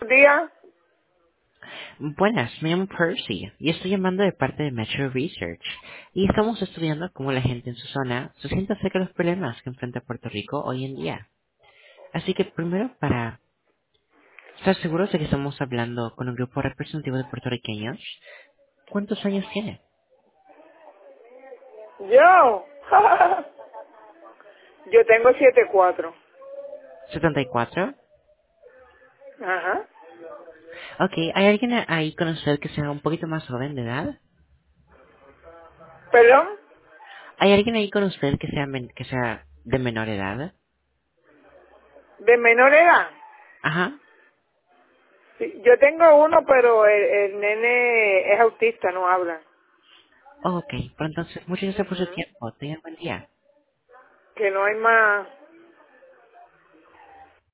días. Buenas, me llamo Percy y estoy llamando de parte de Metro Research y estamos estudiando cómo la gente en su zona se siente acerca de los problemas que enfrenta Puerto Rico hoy en día. Así que primero, para estar seguros de que estamos hablando con un grupo representativo de puertorriqueños, ¿cuántos años tiene? Yo. Yo tengo 74. ¿74? Ajá. Ok, ¿hay alguien ahí con usted que sea un poquito más joven de edad? ¿Perdón? ¿Hay alguien ahí con usted que que sea de menor edad? ¿De menor edad? Ajá. Sí, yo tengo uno, pero el nene es autista, no habla. Oh, ok, pero entonces muchas gracias por su Ujú. tiempo. Tengan buen día. Que no hay más.